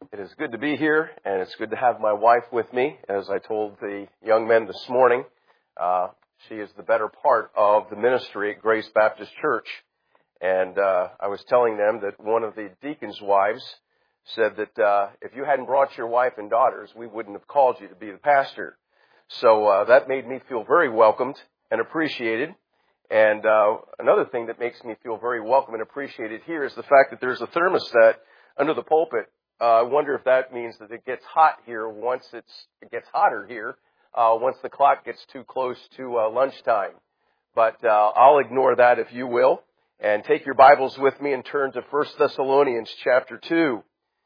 It is good to be here, and it's good to have my wife with me. As I told the young men this morning, she is the better part of the ministry at Grace Baptist Church. And I was telling them that one of the deacons' wives said that if you hadn't brought your wife and daughters, we wouldn't have called you to be the pastor. So that made me feel very welcomed and appreciated. And another thing that makes me feel very welcome and appreciated here is the fact that there's a thermostat under the pulpit. I wonder if that means that it gets hot here once it gets hotter here once the clock gets too close to lunchtime. But I'll ignore that if you will. And take your Bibles with me and turn to 1 Thessalonians chapter 2.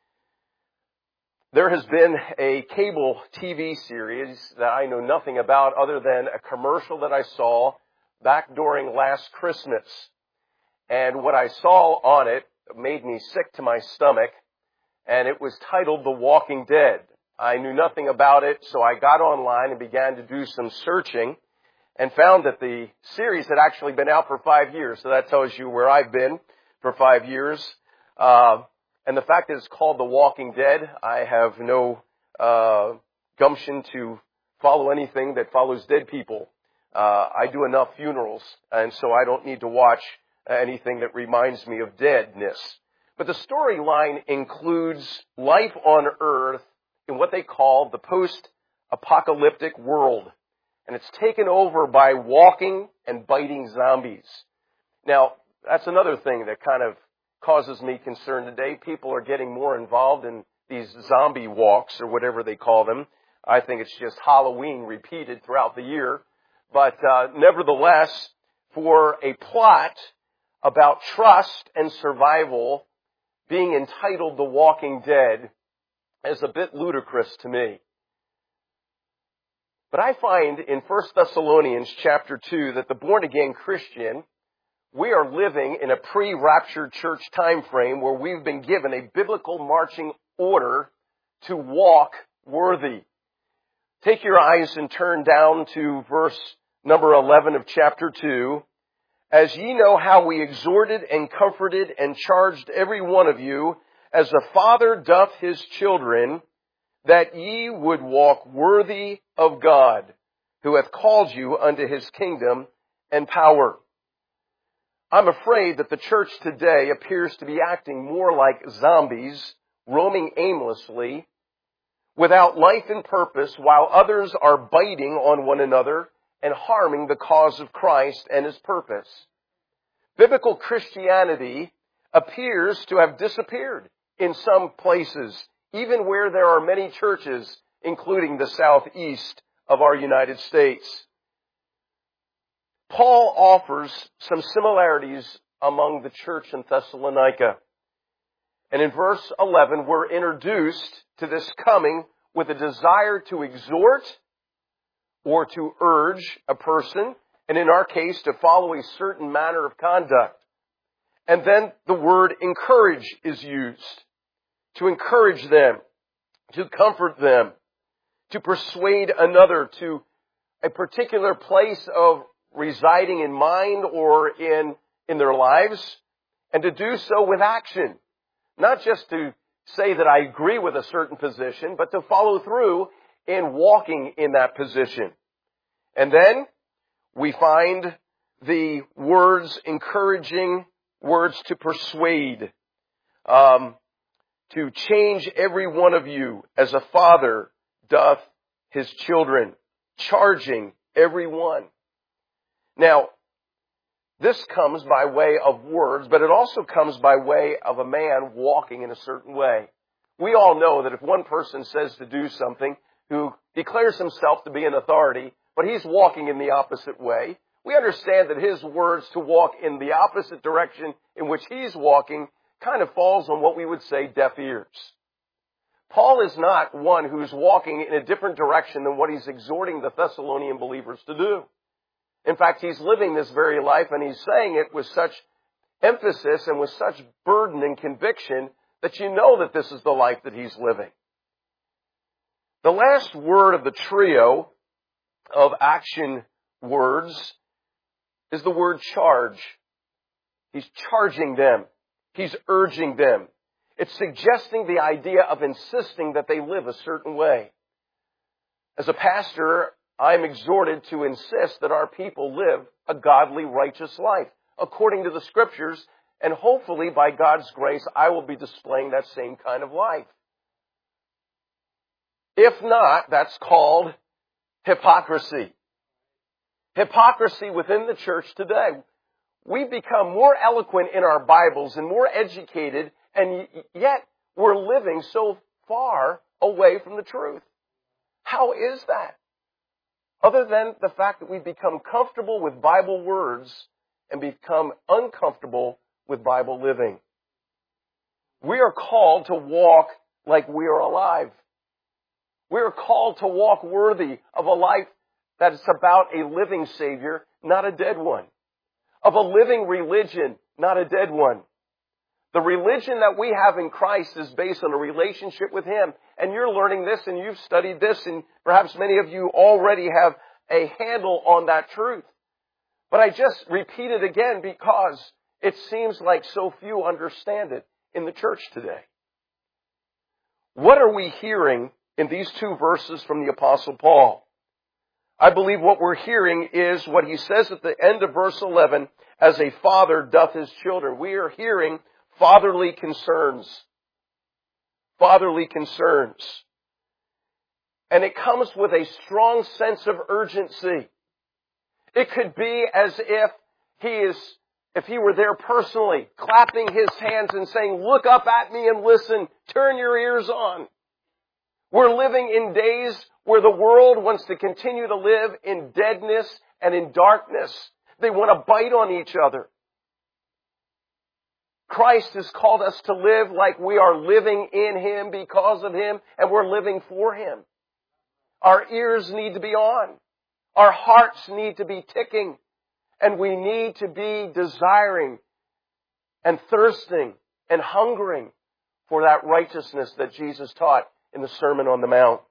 There has been a cable TV series that I know nothing about other than a commercial that I saw back during last Christmas. And what I saw on it made me sick to my stomach. And it was titled The Walking Dead. I knew nothing about it, so I got online and began to do some searching and found that the series had actually been out for 5 years. So that tells you where I've been for 5 years. And the fact that it's called The Walking Dead, I have no gumption to follow anything that follows dead people. I do enough funerals, and so I don't need to watch anything that reminds me of deadness. But the storyline includes life on Earth in what they call the post-apocalyptic world. And it's taken over by walking and biting zombies. Now, that's another thing that kind of causes me concern today. People are getting more involved in these zombie walks or whatever they call them. I think it's just Halloween repeated throughout the year. But nevertheless, for a plot about trust and survival being entitled The Walking Dead is a bit ludicrous to me. But I find in 1 Thessalonians chapter 2 that the born-again Christian, we are living in a pre-raptured church time frame where we've been given a biblical marching order to walk worthy. Take your eyes and turn down to verse number 11 of chapter 2. As ye know how we exhorted and comforted and charged every one of you, as a father doth his children, that ye would walk worthy of God, who hath called you unto his kingdom and power. I'm afraid that the church today appears to be acting more like zombies, roaming aimlessly, without life and purpose, while others are biting on one another and harming the cause of Christ and his purpose. Biblical Christianity appears to have disappeared in some places, even where there are many churches, including the southeast of our United States. Paul offers some similarities among the church in Thessalonica. And in verse 11, we're introduced to this coming with a desire to exhort or to urge a person, and in our case, to follow a certain manner of conduct. And then the word encourage is used. To encourage them, to comfort them, to persuade another to a particular place of residing in mind or in their lives, and to do so with action. Not just to say that I agree with a certain position, but to follow through in walking in that position. And then we find the words, encouraging words to persuade, to change every one of you as a father doth his children, charging every one. Now, this comes by way of words, but it also comes by way of a man walking in a certain way. We all know that if one person says to do something, who declares himself to be an authority, but he's walking in the opposite way, we understand that his words to walk in the opposite direction in which he's walking kind of falls on what we would say deaf ears. Paul is not one who's walking in a different direction than what he's exhorting the Thessalonian believers to do. In fact, he's living this very life, and he's saying it with such emphasis and with such burden and conviction that you know that this is the life that he's living. The last word of the trio of action words is the word charge. He's charging them. He's urging them. It's suggesting the idea of insisting that they live a certain way. As a pastor, I'm exhorted to insist that our people live a godly, righteous life according to the Scriptures, and hopefully by God's grace, I will be displaying that same kind of life. If not, that's called hypocrisy. Hypocrisy within the church today. We've become more eloquent in our Bibles and more educated, and yet we're living so far away from the truth. How is that? Other than the fact that we've become comfortable with Bible words and become uncomfortable with Bible living. We are called to walk like we are alive. We are called to walk worthy of a life that is about a living Savior, not a dead one. Of a living religion, not a dead one. The religion that we have in Christ is based on a relationship with Him. And you're learning this and you've studied this, and perhaps many of you already have a handle on that truth. But I just repeat it again because it seems like so few understand it in the church today. What are we hearing in these two verses from the Apostle Paul? I believe what we're hearing is what he says at the end of verse 11, as a father doth his children. We are hearing fatherly concerns. Fatherly concerns. And it comes with a strong sense of urgency. It could be as if he were there personally, clapping his hands and saying, look up at me and listen, turn your ears on. We're living in days where the world wants to continue to live in deadness and in darkness. They want to bite on each other. Christ has called us to live like we are living in Him because of Him, and we're living for Him. Our ears need to be on. Our hearts need to be ticking. And we need to be desiring and thirsting and hungering for that righteousness that Jesus taught in the Sermon on the Mount.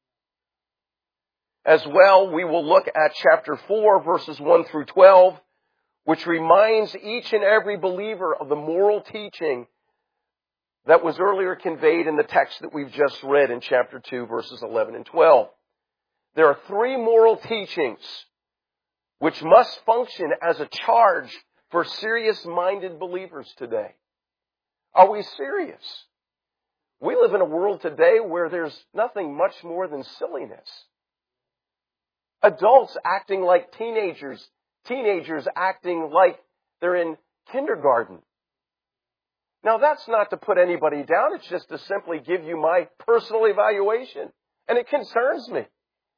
As well, we will look at chapter 4, verses 1 through 12, which reminds each and every believer of the moral teaching that was earlier conveyed in the text that we've just read in chapter 2, verses 11 and 12. There are three moral teachings which must function as a charge for serious-minded believers today. Are we serious? We live in a world today where there's nothing much more than silliness. Adults acting like teenagers. Teenagers acting like they're in kindergarten. Now, that's not to put anybody down. It's just to simply give you my personal evaluation. And it concerns me.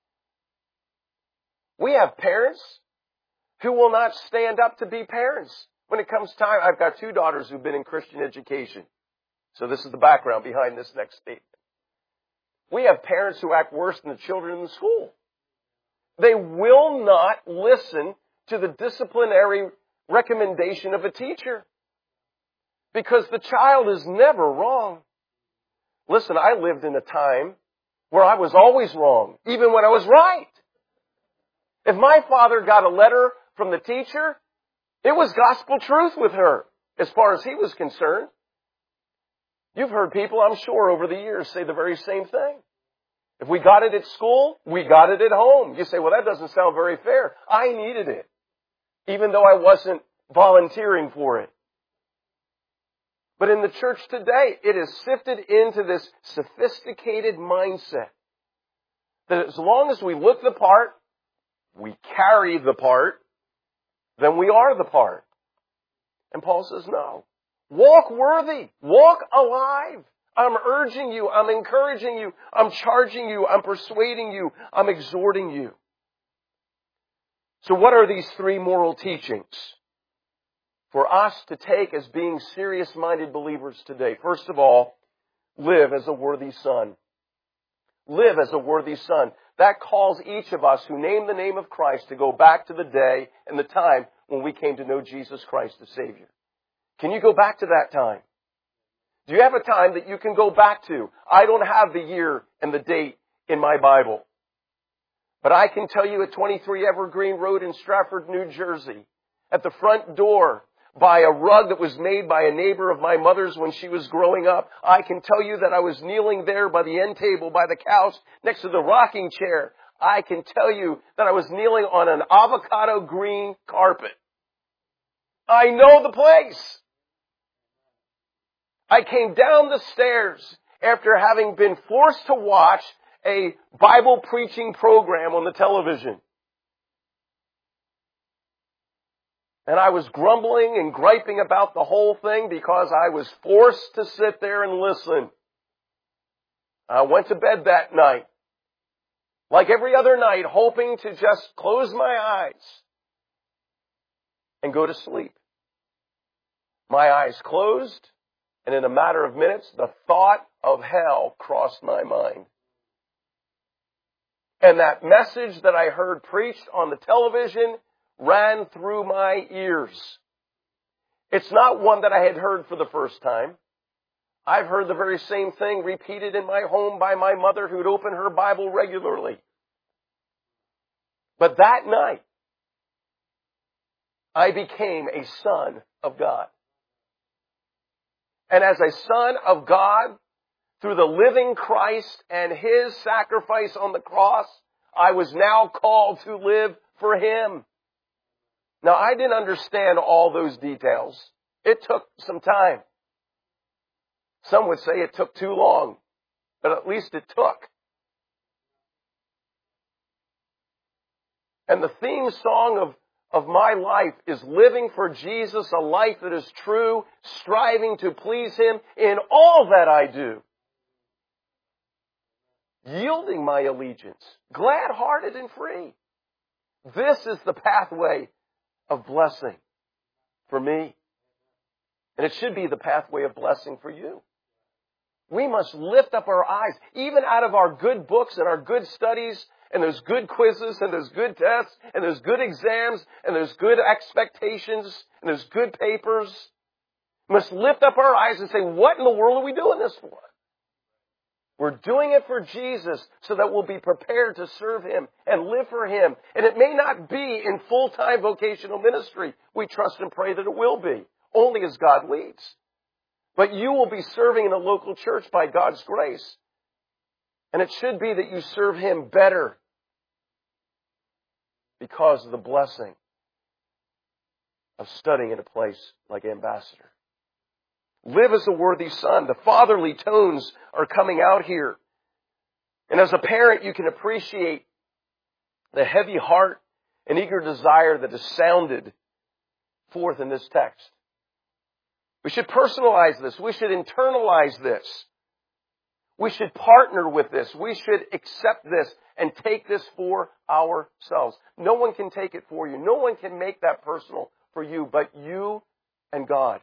We have parents who will not stand up to be parents. When it comes time, I've got two daughters who've been in Christian education. So this is the background behind this next statement. We have parents who act worse than the children in the school. They will not listen to the disciplinary recommendation of a teacher because the child is never wrong. Listen, I lived in a time where I was always wrong, even when I was right. If my father got a letter from the teacher, it was gospel truth with her as far as he was concerned. You've heard people, I'm sure, over the years say the very same thing. If we got it at school, we got it at home. You say, well, that doesn't sound very fair. I needed it, even though I wasn't volunteering for it. But in the church today, it is sifted into this sophisticated mindset that as long as we look the part, we carry the part, then we are the part. And Paul says, no. Walk worthy. Walk alive. I'm urging you. I'm encouraging you. I'm charging you. I'm persuading you. I'm exhorting you. So what are these three moral teachings for us to take as being serious-minded believers today? First of all, live as a worthy son. Live as a worthy son. That calls each of us who name the name of Christ to go back to the day and the time when we came to know Jesus Christ as Savior. Can you go back to that time? Do you have a time that you can go back to? I don't have the year and the date in my Bible. But I can tell you at 23 Evergreen Road in Stratford, New Jersey, at the front door, by a rug that was made by a neighbor of my mother's when she was growing up. I can tell you that I was kneeling there by the end table, by the couch, next to the rocking chair. I can tell you that I was kneeling on an avocado green carpet. I know the place. I came down the stairs after having been forced to watch a Bible preaching program on the television. And I was grumbling and griping about the whole thing because I was forced to sit there and listen. I went to bed that night, like every other night, hoping to just close my eyes and go to sleep. My eyes closed, and in a matter of minutes, the thought of hell crossed my mind. And that message that I heard preached on the television ran through my ears. It's not one that I had heard for the first time. I've heard the very same thing repeated in my home by my mother, who'd open her Bible regularly. But that night, I became a son of God. And as a son of God, through the living Christ and His sacrifice on the cross, I was now called to live for Him. Now, I didn't understand all those details. It took some time. Some would say it took too long, but at least it took. And the theme song of my life is living for Jesus, a life that is true, striving to please Him in all that I do. Yielding my allegiance, glad-hearted and free. This is the pathway of blessing for me. And it should be the pathway of blessing for you. We must lift up our eyes, even out of our good books and our good studies, and those good quizzes, and those good tests, and those good exams, and those good expectations, and those good papers. We must lift up our eyes and say, what in the world are we doing this for? We're doing it for Jesus so that we'll be prepared to serve Him and live for Him. And it may not be in full-time vocational ministry. We trust and pray that it will be, only as God leads. But you will be serving in a local church by God's grace. And it should be that you serve Him better because of the blessing of studying in a place like Ambassador. Live as a worthy son. The fatherly tones are coming out here. And as a parent, you can appreciate the heavy heart and eager desire that is sounded forth in this text. We should personalize this. We should internalize this. We should partner with this. We should accept this and take this for ourselves. No one can take it for you. No one can make that personal for you but you and God.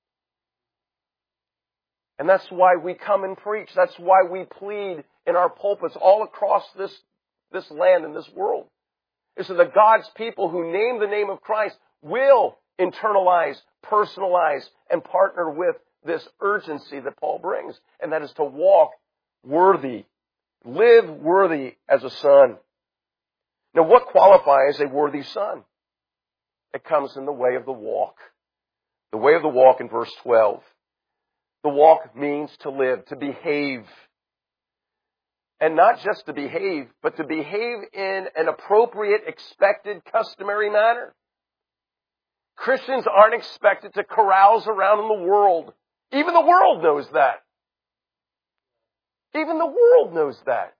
And that's why we come and preach. That's why we plead in our pulpits all across this land and this world. Is so that God's people who name the name of Christ will internalize, personalize, and partner with this urgency that Paul brings. And that is to walk worthy, live worthy as a son. Now, what qualifies a worthy son? It comes in the way of the walk. The way of the walk in verse 12. The walk means to live, to behave. And not just to behave, but to behave in an appropriate, expected, customary manner. Christians aren't expected to carouse around in the world. Even the world knows that. Even the world knows that.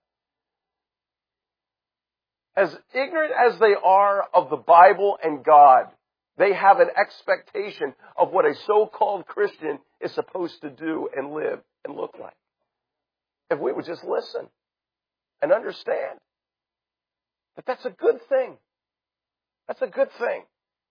As ignorant as they are of the Bible and God, they have an expectation of what a so-called Christian is supposed to do and live and look like. If we would just listen and understand that that's a good thing. That's a good thing.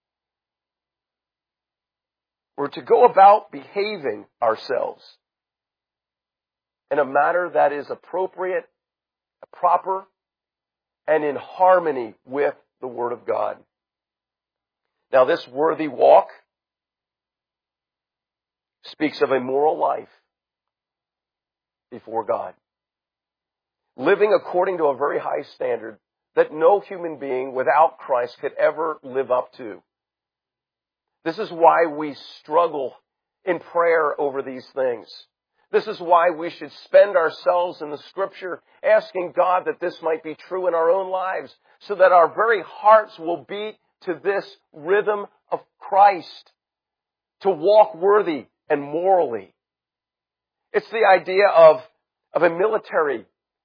We're to go about behaving ourselves in a manner that is appropriate, proper, and in harmony with the Word of God. Now, this worthy walk speaks of a moral life before God. Living according to a very high standard that no human being without Christ could ever live up to. This is why we struggle in prayer over these things. This is why we should spend ourselves in the Scripture asking God that this might be true in our own lives, so that our very hearts will beat to this rhythm of Christ, to walk worthy and morally. It's the idea of a military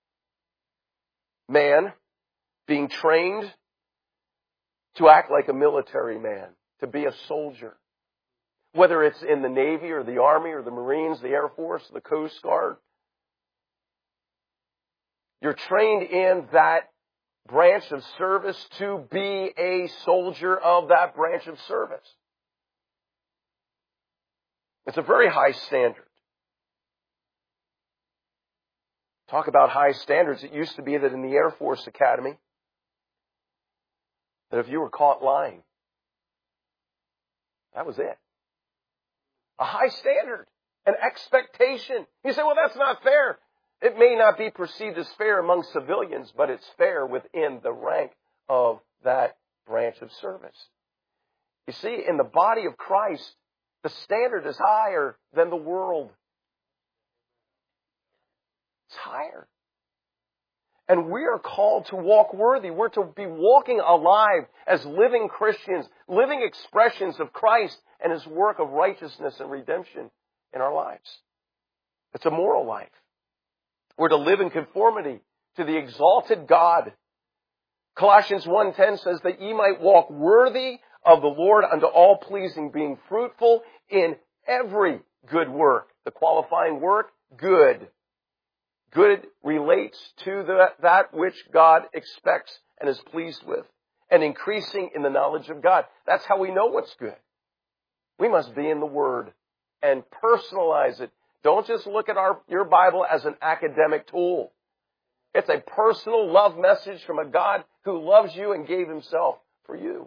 man being trained to act like a military man, to be a soldier. Whether it's in the Navy or the Army or the Marines, the Air Force, the Coast Guard. You're trained in that branch of service to be a soldier of that branch of service. It's a very high standard. Talk about high standards. It used to be that in the Air Force Academy, that if you were caught lying, that was it. A high standard, an expectation. You say, well, that's not fair. It may not be perceived as fair among civilians, but it's fair within the rank of that branch of service. You see, in the body of Christ, the standard is higher than the world. It's higher. And we are called to walk worthy. We're to be walking alive as living Christians, living expressions of Christ and His work of righteousness and redemption in our lives. It's a moral life. We're to live in conformity to the exalted God. Colossians 1:10 says that ye might walk worthy of the Lord unto all pleasing, being fruitful in every good work. The qualifying work, good. Good relates to that which God expects and is pleased with, and increasing in the knowledge of God. That's how we know what's good. We must be in the Word and personalize it. Don't just look at your Bible as an academic tool. It's a personal love message from a God who loves you and gave Himself for you.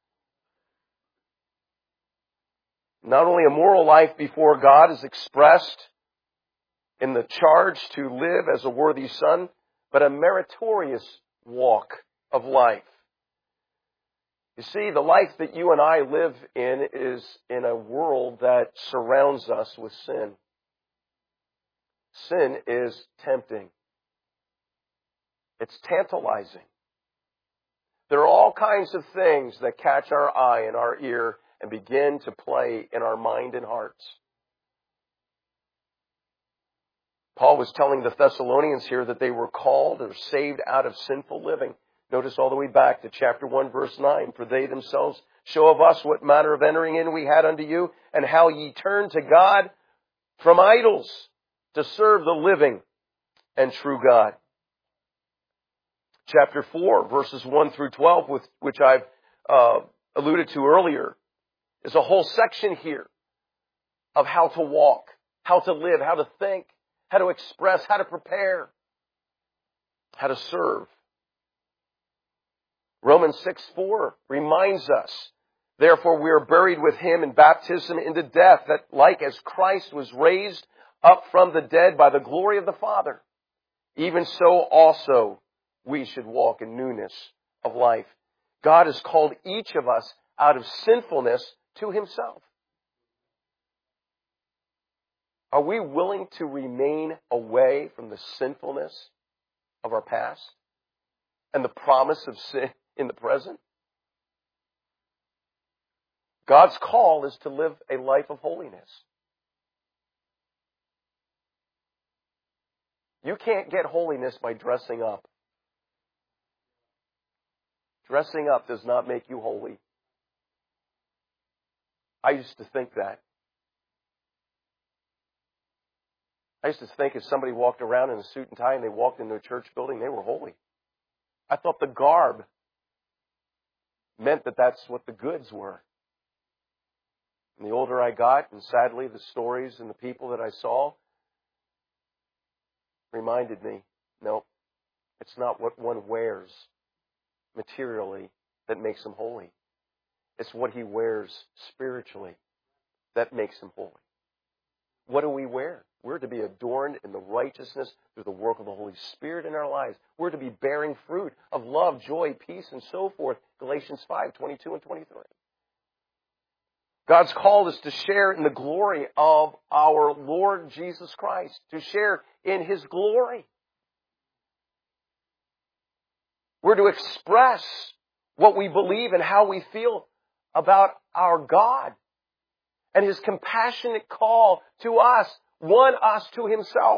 Not only a moral life before God is expressed in the charge to live as a worthy son, but a meritorious walk of life. You see, the life that you and I live in is in a world that surrounds us with sin. Sin is tempting. It's tantalizing. There are all kinds of things that catch our eye and our ear and begin to play in our mind and hearts. Paul was telling the Thessalonians here that they were called or saved out of sinful living. Notice all the way back to chapter 1, verse 9. For they themselves show of us what manner of entering in we had unto you, and how ye turned to God from idols to serve the living and true God. Chapter 4, verses 1 through 12, which I've alluded to earlier, is a whole section here of how to walk, how to live, how to think, how to express, how to prepare, how to serve. Romans 6:4 reminds us, therefore we are buried with Him in baptism into death, that like as Christ was raised up from the dead by the glory of the Father, even so also we should walk in newness of life. God has called each of us out of sinfulness to Himself. Are we willing to remain away from the sinfulness of our past and the promise of sin in the present? God's call is to live a life of holiness. You can't get holiness by dressing up. Dressing up does not make you holy. I used to think that. I used to think if somebody walked around in a suit and tie and they walked into a church building, they were holy. I thought the garb meant that that's what the goods were. And the older I got, and sadly the stories and the people that I saw reminded me, no, it's not what one wears materially that makes him holy. It's what he wears spiritually that makes him holy. What do we wear? We're to be adorned in the righteousness through the work of the Holy Spirit in our lives. We're to be bearing fruit of love, joy, peace, and so forth. Galatians 5:22 and 23. God's called us to share in the glory of our Lord Jesus Christ, to share in His glory. We're to express what we believe and how we feel about our God and His compassionate call to us, won us to Himself.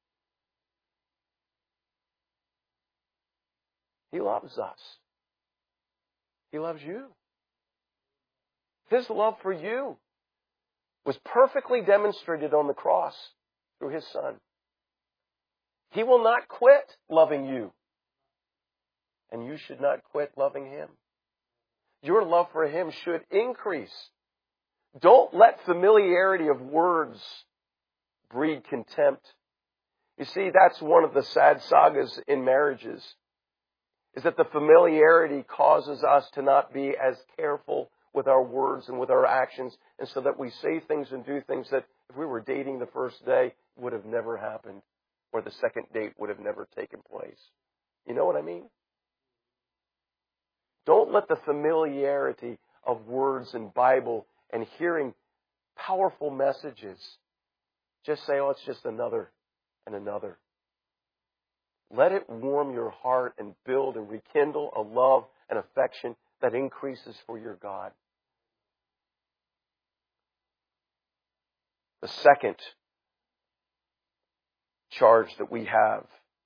He loves us. He loves you. His love for you was perfectly demonstrated on the cross through His Son. He will not quit loving you. And you should not quit loving Him. Your love for Him should increase. Don't let familiarity of words breed contempt. You see, that's one of the sad sagas in marriages, is that the familiarity causes us to not be as careful with our words and with our actions, and so that we say things and do things that if we were dating the first day would have never happened, or the second date would have never taken place. You know what I mean? Don't let the familiarity of words and Bible and hearing powerful messages just say, oh, it's just another and another. Let it warm your heart and build and rekindle a love and affection that increases for your God. The second charge that we have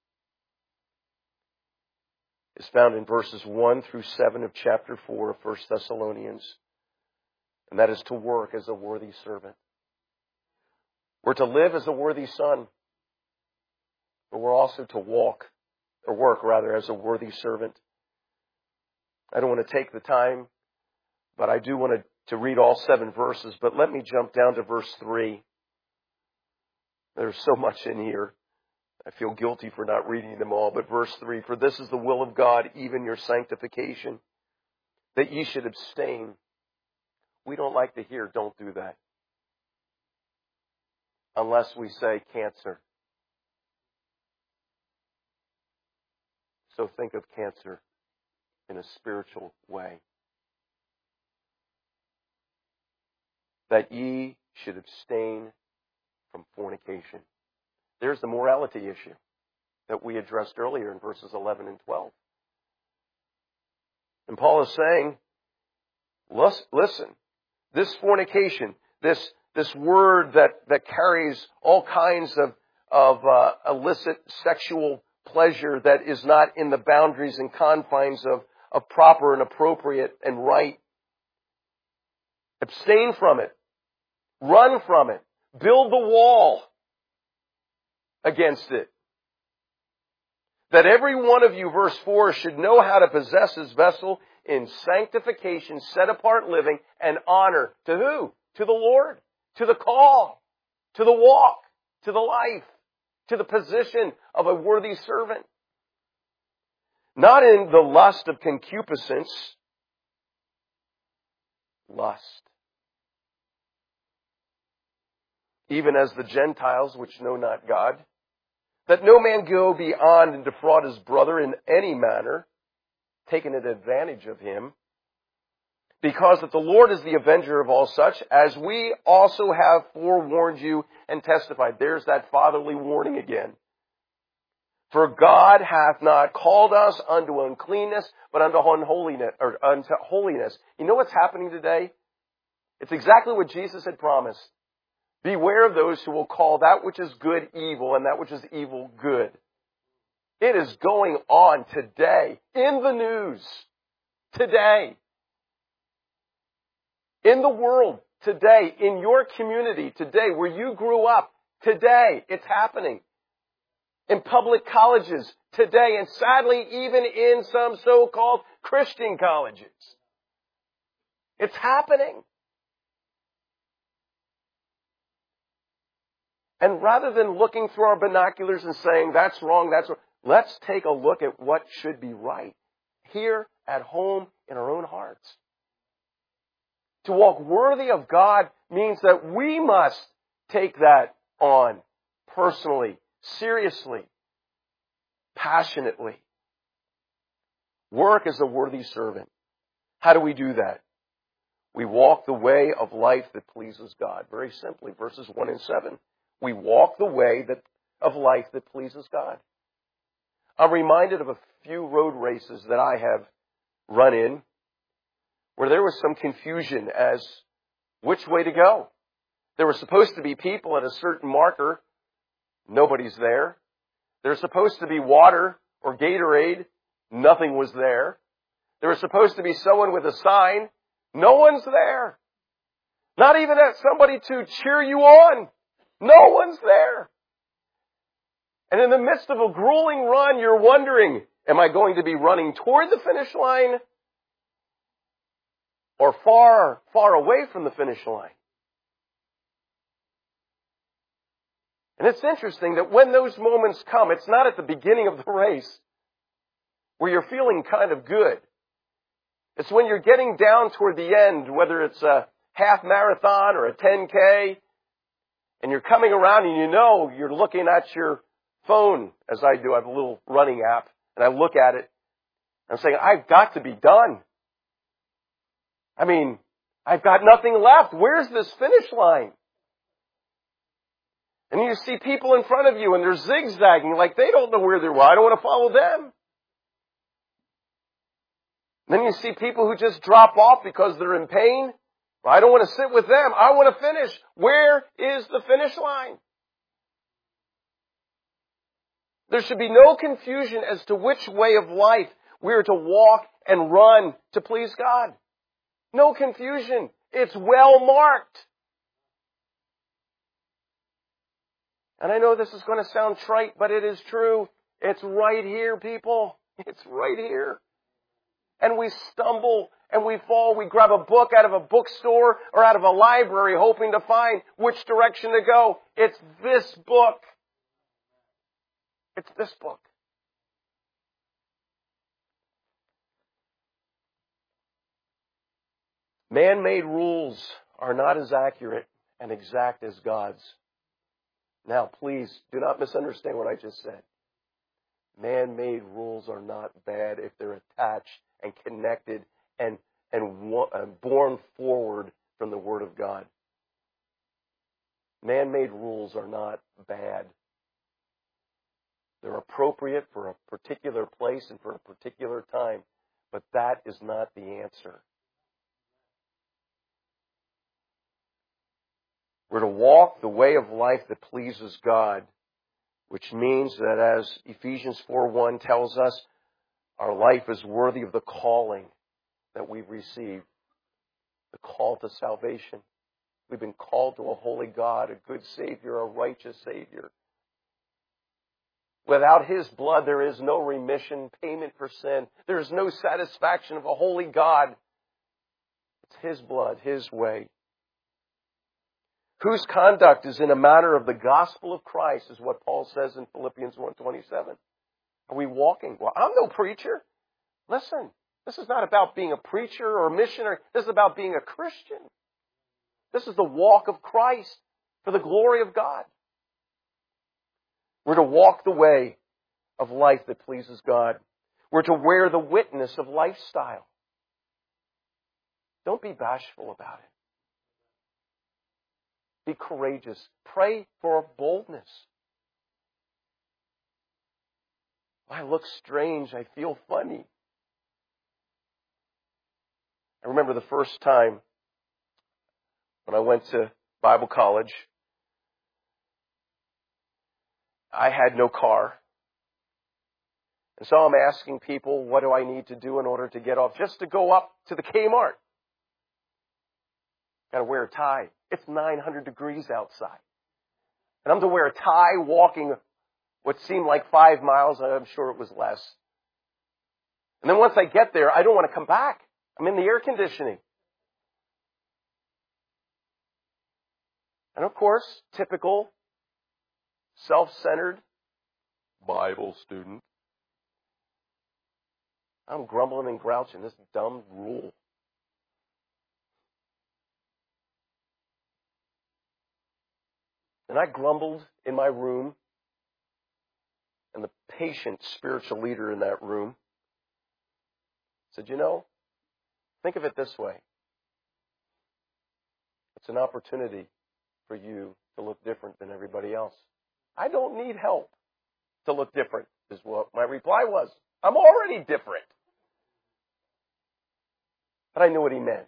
is found in verses 1 through 7 of chapter 4 of 1 Thessalonians. And that is to work as a worthy servant. We're to live as a worthy son. But we're also to work as a worthy servant. I don't want to take the time, but I do want to read all 7 verses. But let me jump down to verse 3. There's so much in here. I feel guilty for not reading them all. But verse 3, for this is the will of God, even your sanctification, that ye should abstain. We don't like to hear, don't do that. Unless we say cancer. So think of cancer in a spiritual way. That ye should abstain from fornication. There's the morality issue that we addressed earlier in verses 11 and 12. And Paul is saying, listen, this fornication, this word that carries all kinds of illicit sexual pleasure that is not in the boundaries and confines of proper and appropriate and right. Abstain from it. Run from it. Build the wall against it. That every one of you, verse 4, should know how to possess his vessel in sanctification, set apart living, and honor. To who? To the Lord. To the call. To the walk. To the life. To the position of a worthy servant. Not in the lust of concupiscence. Lust. Even as the Gentiles which know not God. That no man go beyond and defraud his brother in any manner, taking an advantage of him. Because that the Lord is the avenger of all such, as we also have forewarned you and testified. There's that fatherly warning again. For God hath not called us unto uncleanness, but unto holiness. You know what's happening today? It's exactly what Jesus had promised. Beware of those who will call that which is good evil and that which is evil good. It is going on today in the news. Today. In the world today, in your community today, where you grew up today, it's happening. In public colleges today, and sadly even in some so-called Christian colleges. It's happening. And rather than looking through our binoculars and saying, that's wrong, let's take a look at what should be right here at home in our own hearts. To walk worthy of God means that we must take that on personally, seriously, passionately. Work as a worthy servant. How do we do that? We walk the way of life that pleases God. Very simply, verses 1 and 7. We walk the way of life that pleases God. I'm reminded of a few road races that I have run in where there was some confusion as which way to go. There were supposed to be people at a certain marker. Nobody's there. There's supposed to be water or Gatorade. Nothing was there. There was supposed to be someone with a sign. No one's there. Not even somebody to cheer you on. No one's there. And in the midst of a grueling run, you're wondering, am I going to be running toward the finish line or far, far away from the finish line? And it's interesting that when those moments come, it's not at the beginning of the race where you're feeling kind of good. It's when you're getting down toward the end, whether it's a half marathon or a 10K, and you're coming around and you know you're looking at your phone, as I do. I have a little running app, and I look at it. I'm saying, I've got to be done. I mean, I've got nothing left. Where's this finish line? And you see people in front of you, and they're zigzagging like they don't know where they're. Well, I don't want to follow them. And then you see people who just drop off because they're in pain. Well, I don't want to sit with them. I want to finish. Where is the finish line? There should be no confusion as to which way of life we are to walk and run to please God. No confusion. It's well marked. And I know this is going to sound trite, but it is true. It's right here, people. It's right here. And we stumble and we fall. We grab a book out of a bookstore or out of a library hoping to find which direction to go. It's this book. It's this book. Man-made rules are not as accurate and exact as God's. Now, please, do not misunderstand what I just said. Man-made rules are not bad if they're attached and connected and born forward from the Word of God. Man-made rules are not bad. They're appropriate for a particular place and for a particular time, but that is not the answer. We're to walk the way of life that pleases God, which means that as Ephesians 4:1 tells us, our life is worthy of the calling that we've received, the call to salvation. We've been called to a holy God, a good Savior, a righteous Savior. Without His blood, there is no remission, payment for sin. There is no satisfaction of a holy God. It's His blood, His way. Whose conduct is in a manner of the gospel of Christ, is what Paul says in Philippians 1:27. Are we walking? Well, I'm no preacher. Listen, this is not about being a preacher or a missionary. This is about being a Christian. This is the walk of Christ for the glory of God. We're to walk the way of life that pleases God. We're to wear the witness of lifestyle. Don't be bashful about it. Be courageous. Pray for boldness. I look strange. I feel funny. I remember the first time when I went to Bible college. I had no car. And so I'm asking people, what do I need to do in order to get off? Just to go up to the Kmart. Got to wear a tie. It's 900 degrees outside. And I'm to wear a tie walking what seemed like 5 miles. I'm sure it was less. And then once I get there, I don't want to come back. I'm in the air conditioning. And of course, typical self-centered Bible student. I'm grumbling and grouching this dumb rule. And I grumbled in my room, and the patient spiritual leader in that room said, think of it this way. It's an opportunity for you to look different than everybody else. I don't need help to look different, is what my reply was. I'm already different. But I knew what he meant.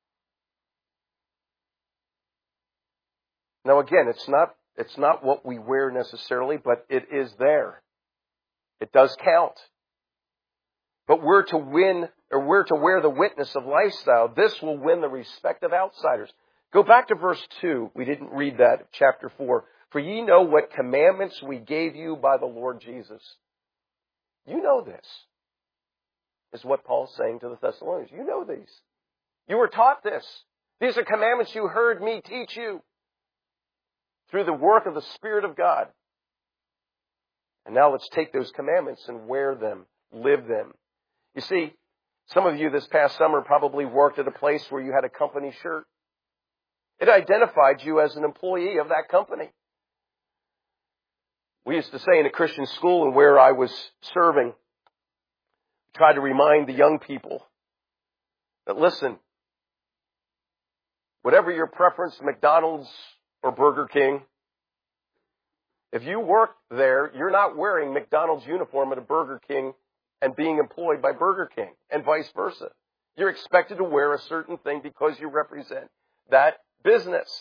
Now again, it's not what we wear necessarily, but it is there. It does count. But we're to wear the witness of lifestyle. This will win the respect of outsiders. Go back to verse 2. We didn't read that, chapter 4. For ye know what commandments we gave you by the Lord Jesus. You know this, is what Paul's saying to the Thessalonians. You know these. You were taught this. These are commandments you heard me teach you through the work of the Spirit of God. And now let's take those commandments and wear them, live them. You see, some of you this past summer probably worked at a place where you had a company shirt. It identified you as an employee of that company. We used to say in a Christian school and where I was serving, try to remind the young people that, listen, whatever your preference, McDonald's or Burger King, if you work there, you're not wearing McDonald's uniform at a Burger King and being employed by Burger King, and vice versa. You're expected to wear a certain thing because you represent that business.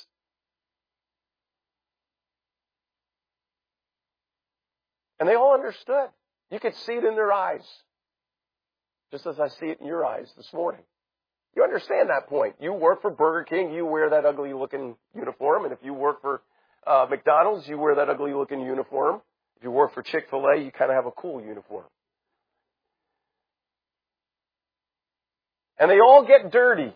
And they all understood. You could see it in their eyes, just as I see it in your eyes this morning. You understand that point. You work for Burger King, you wear that ugly-looking uniform. And if you work for McDonald's, you wear that ugly-looking uniform. If you work for Chick-fil-A, you kind of have a cool uniform. And they all get dirty.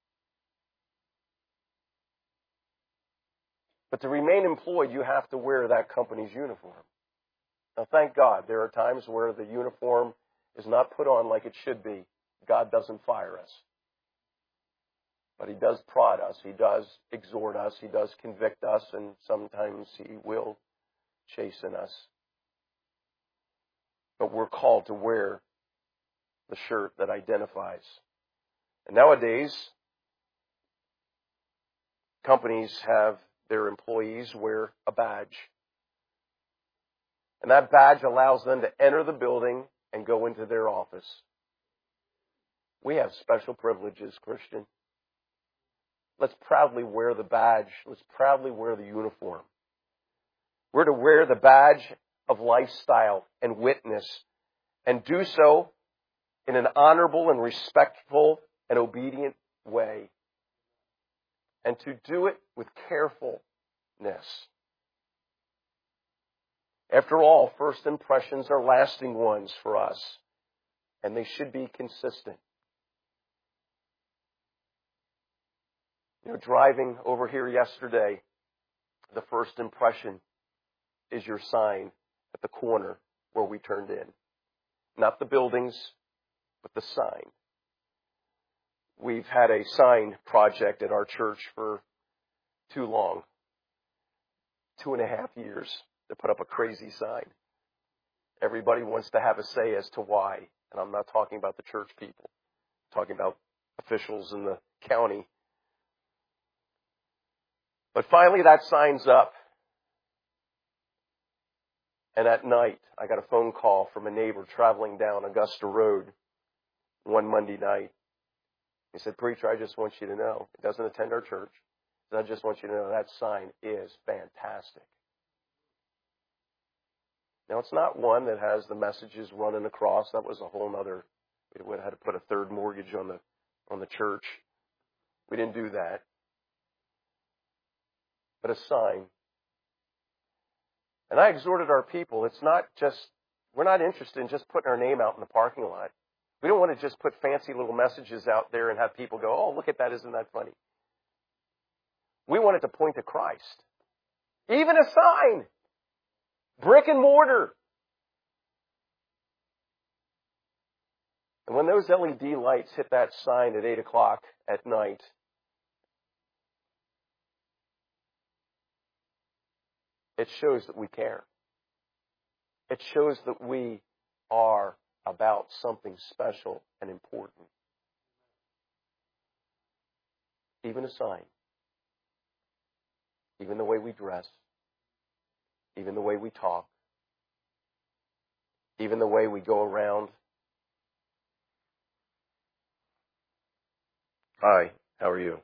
But to remain employed, you have to wear that company's uniform. Now, thank God, there are times where the uniform is not put on like it should be. God doesn't fire us. But He does prod us. He does exhort us. He does convict us. And sometimes He will chasten us. But we're called to wear the shirt that identifies. And nowadays, companies have their employees wear a badge. And that badge allows them to enter the building and go into their office. We have special privileges, Christian. Let's proudly wear the badge. Let's proudly wear the uniform. We're to wear the badge of lifestyle and witness, and do so in an honorable and respectful and obedient way. And to do it with carefulness. After all, first impressions are lasting ones for us, and they should be consistent. Driving over here yesterday, the first impression is your sign at the corner where we turned in. Not the buildings, but the sign. We've had a sign project at our church for too long. 2.5 years to put up a crazy sign. Everybody wants to have a say as to why. And I'm not talking about the church people. I'm talking about officials in the county. But finally that sign's up. And at night, I got a phone call from a neighbor traveling down Augusta Road one Monday night. He said, "Preacher, I just want you to know," he doesn't attend our church, "but I just want you to know that sign is fantastic." Now, it's not one that has the messages running across. That was a whole other, we would have had to put a third mortgage on the church. We didn't do that. But a sign. And I exhorted our people, we're not interested in just putting our name out in the parking lot. We don't want to just put fancy little messages out there and have people go, "Oh, look at that, isn't that funny?" We want it to point to Christ. Even a sign. Brick and mortar. And when those LED lights hit that sign at 8 o'clock at night, it shows that we care. It shows that we are about something special and important. Even a sign. even the way we dress, even the way we talk, even the way we go around. Hi, how are you?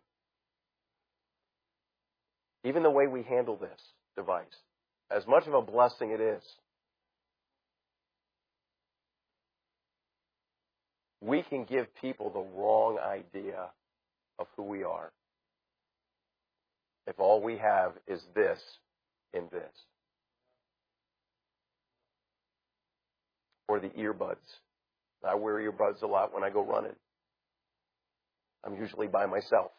Even the way we handle this device, as much of a blessing it is, we can give people the wrong idea of who we are if all we have is this in this. Or the earbuds. I wear earbuds a lot when I go running. I'm usually by myself.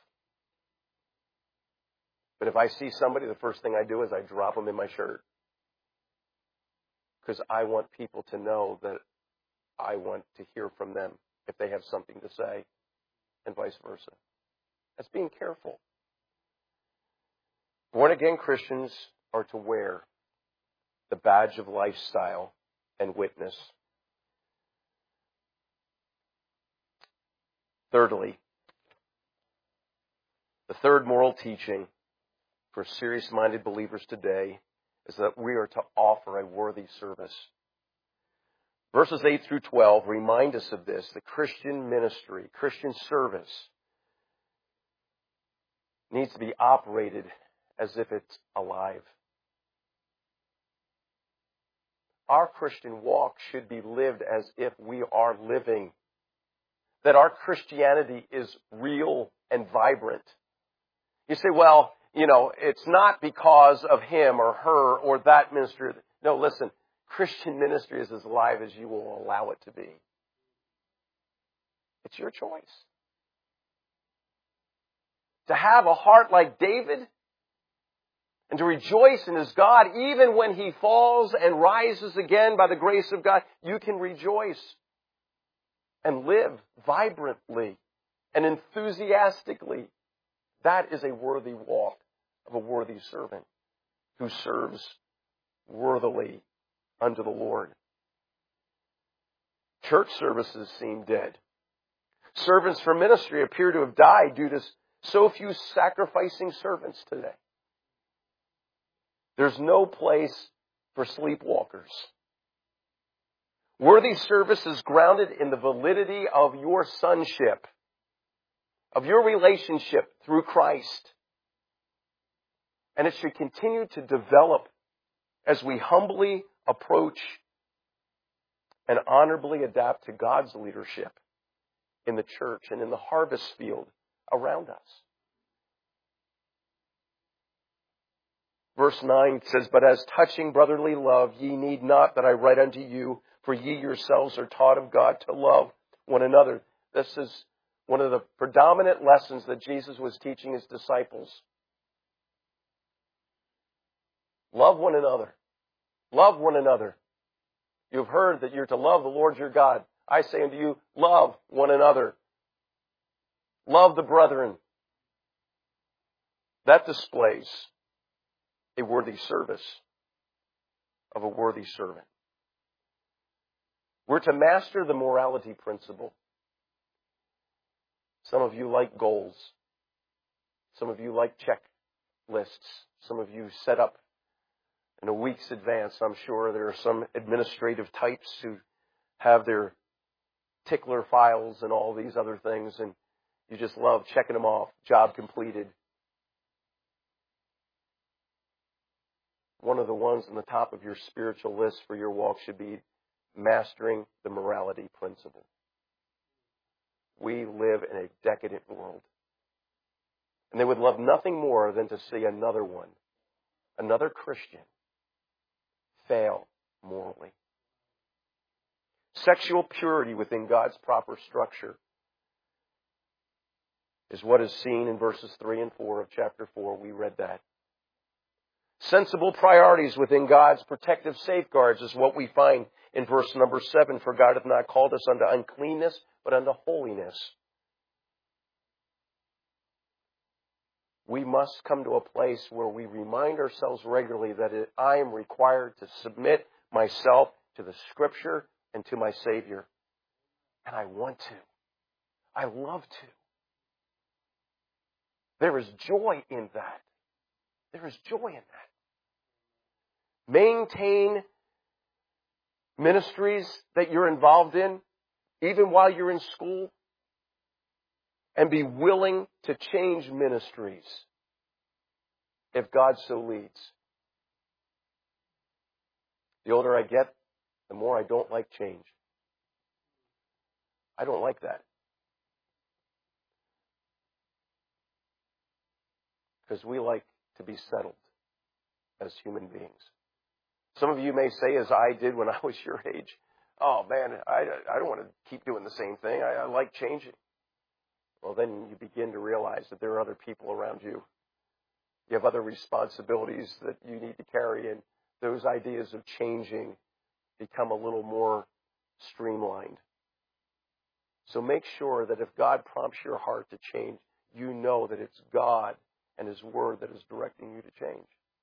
But if I see somebody, the first thing I do is I drop them in my shirt. Because I want people to know that I want to hear from them if they have something to say, and vice versa. That's being careful. Born-again Christians are to wear the badge of lifestyle and witness. Thirdly, the third moral teaching for serious-minded believers today is that we are to offer a worthy service. Verses 8 through 12 remind us of this. The Christian ministry, Christian service, needs to be operated as if it's alive. Our Christian walk should be lived as if we are living. That our Christianity is real and vibrant. You say, well, it's not because of him or her or that ministry. No, listen, Christian ministry is as alive as you will allow it to be. It's your choice. To have a heart like David and to rejoice in his God, even when he falls and rises again by the grace of God, you can rejoice and live vibrantly and enthusiastically. That is a worthy walk of a worthy servant who serves worthily unto the Lord. Church services seem dead. Servants for ministry appear to have died due to so few sacrificing servants today. There's no place for sleepwalkers. Worthy service is grounded in the validity of your sonship, of your relationship through Christ. And it should continue to develop as we humbly approach and honorably adapt to God's leadership in the church and in the harvest field around us. Verse 9 says, "But as touching brotherly love, ye need not that I write unto you, for ye yourselves are taught of God to love one another." This is one of the predominant lessons that Jesus was teaching his disciples. Love one another. Love one another. You've heard that you're to love the Lord your God. I say unto you, love one another. Love the brethren. That displays a worthy service of a worthy servant. We're to master the morality principle. Some of you like goals. Some of you like checklists. Some of you set up in a week's advance. I'm sure there are some administrative types who have their tickler files and all these other things, and you just love checking them off. Job completed. One of the ones on the top of your spiritual list for your walk should be mastering the morality principle. We live in a decadent world. And they would love nothing more than to see another one, another Christian, fail morally. Sexual purity within God's proper structure is what is seen in verses 3 and 4 of chapter 4. We read that. Sensible priorities within God's protective safeguards is what we find in verse number 7. "For God hath not called us unto uncleanness, but unto holiness." We must come to a place where we remind ourselves regularly that I am required to submit myself to the Scripture and to my Savior. And I want to. I love to. There is joy in that. There is joy in that. Maintain ministries that you're involved in, even while you're in school, and be willing to change ministries if God so leads. The older I get, the more I don't like change. I don't like that. Because we like to be settled as human beings. Some of you may say, as I did when I was your age, oh man, I don't want to keep doing the same thing. I like changing. Well, then you begin to realize that there are other people around you. You have other responsibilities that you need to carry, and those ideas of changing become a little more streamlined. So make sure that if God prompts your heart to change, you know that it's God and His Word that is directing you to change.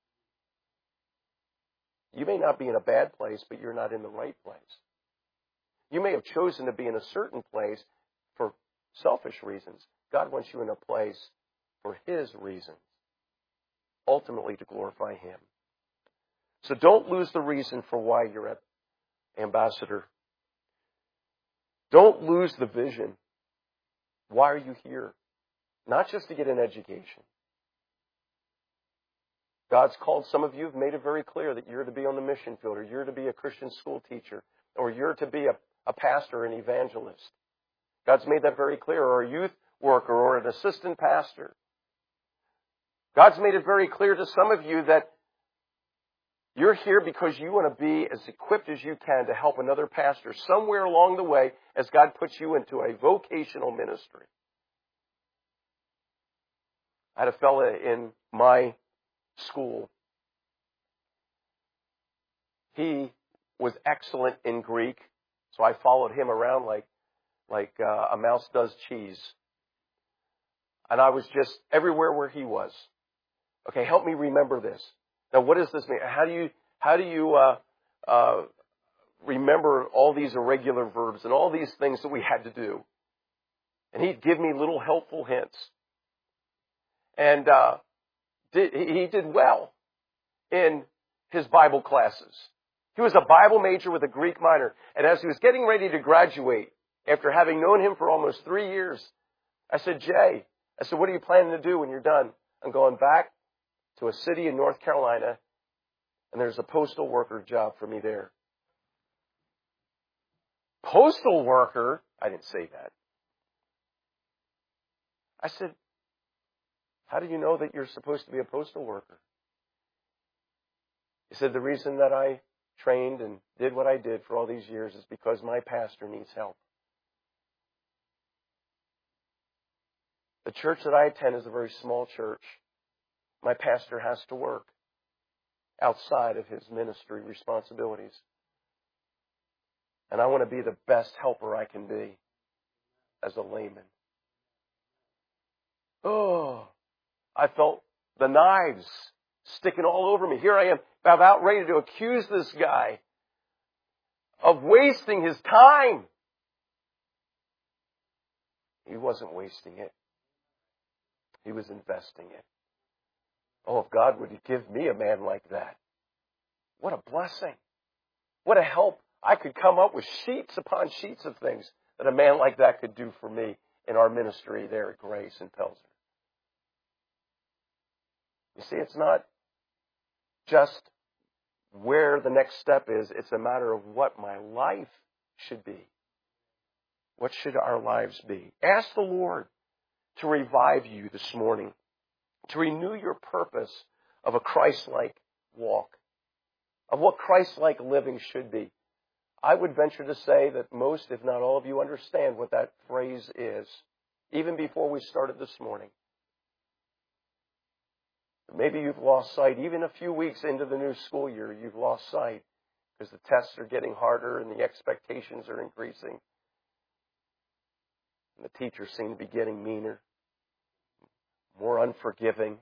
You may not be in a bad place, but you're not in the right place. You may have chosen to be in a certain place for selfish reasons. God wants you in a place for His reasons, ultimately to glorify Him. So don't lose the reason for why you're at Ambassador. Don't lose the vision. Why are you here? Not just to get an education. God's called some of you, have made it very clear that you're to be on the mission field, or you're to be a Christian school teacher, or you're to be a pastor, an evangelist. God's made that very clear, or a youth worker, or an assistant pastor. God's made it very clear to some of you that you're here because you want to be as equipped as you can to help another pastor somewhere along the way as God puts you into a vocational ministry. I had a fella in my school. He was excellent in Greek, so I followed him around like a mouse does cheese. And I was just everywhere where he was. Okay, help me remember this. Now, what does this mean? How do you remember all these irregular verbs and all these things that we had to do? And he'd give me little helpful hints. And he did well in his Bible classes. He was a Bible major with a Greek minor. And as he was getting ready to graduate, after having known him for almost 3 years, I said, Jay, what are you planning to do when you're done? I'm going back to a city in North Carolina, and there's a postal worker job for me there. Postal worker? I didn't say that. I said, how do you know that you're supposed to be a postal worker? He said, the reason that I trained and did what I did for all these years is because my pastor needs help. The church that I attend is a very small church. My pastor has to work outside of his ministry responsibilities. And I want to be the best helper I can be as a layman. Oh, I felt the knives sticking all over me. Here I am, about ready to accuse this guy of wasting his time. He wasn't wasting it. He was investing it. Oh, if God would give me a man like that, what a blessing. What a help. I could come up with sheets upon sheets of things that a man like that could do for me in our ministry there at Grace in Pelzer. You see, it's not just where the next step is. It's a matter of what my life should be. What should our lives be? Ask the Lord to revive you this morning, to renew your purpose of a Christ-like walk, of what Christ-like living should be. I would venture to say that most, if not all of you, understand what that phrase is, even before we started this morning. Maybe you've lost sight. Even a few weeks into the new school year, you've lost sight because the tests are getting harder and the expectations are increasing. And the teachers seem to be getting meaner, more unforgiving.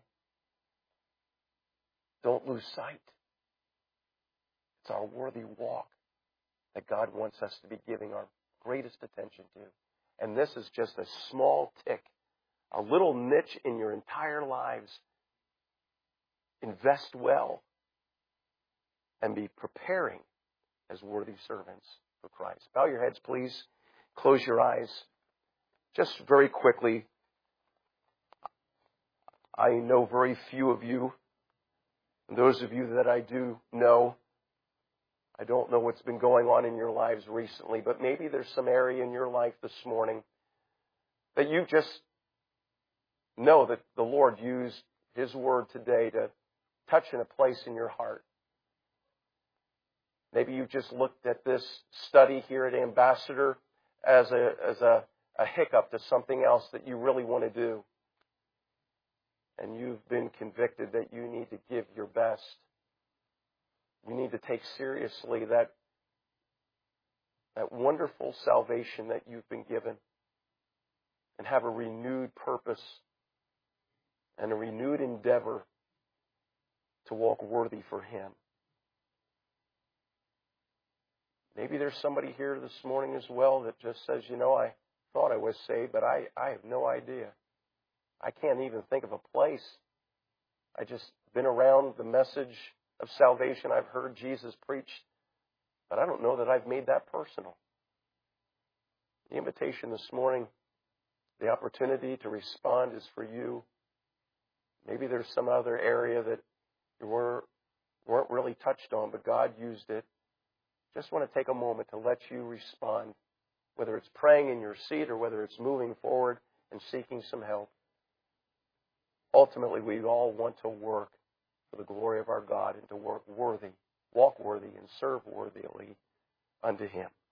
Don't lose sight. It's our worthy walk that God wants us to be giving our greatest attention to. And this is just a small tick, a little niche in your entire lives. invest well, and be preparing as worthy servants for Christ. Bow your heads, please. Close your eyes. Just very quickly, I know very few of you. And those of you that I do know, I don't know what's been going on in your lives recently, but maybe there's some area in your life this morning that you just know that the Lord used His Word today to touch in a place in your heart. Maybe you just looked at this study here at Ambassador as a hiccup to something else that you really want to do. And you've been convicted that you need to give your best. You need to take seriously that wonderful salvation that you've been given and have a renewed purpose and a renewed endeavor to walk worthy for Him. Maybe there's somebody here this morning as well that just says, I thought I was saved, but I have no idea. I can't even think of a place. I just been around the message of salvation. I've heard Jesus preach, but I don't know that I've made that personal. The invitation this morning, the opportunity to respond is for you. Maybe there's some other area that you weren't really touched on, but God used it. Just want to take a moment to let you respond, whether it's praying in your seat or whether it's moving forward and seeking some help. Ultimately, we all want to work for the glory of our God and to walk worthy and serve worthily unto Him.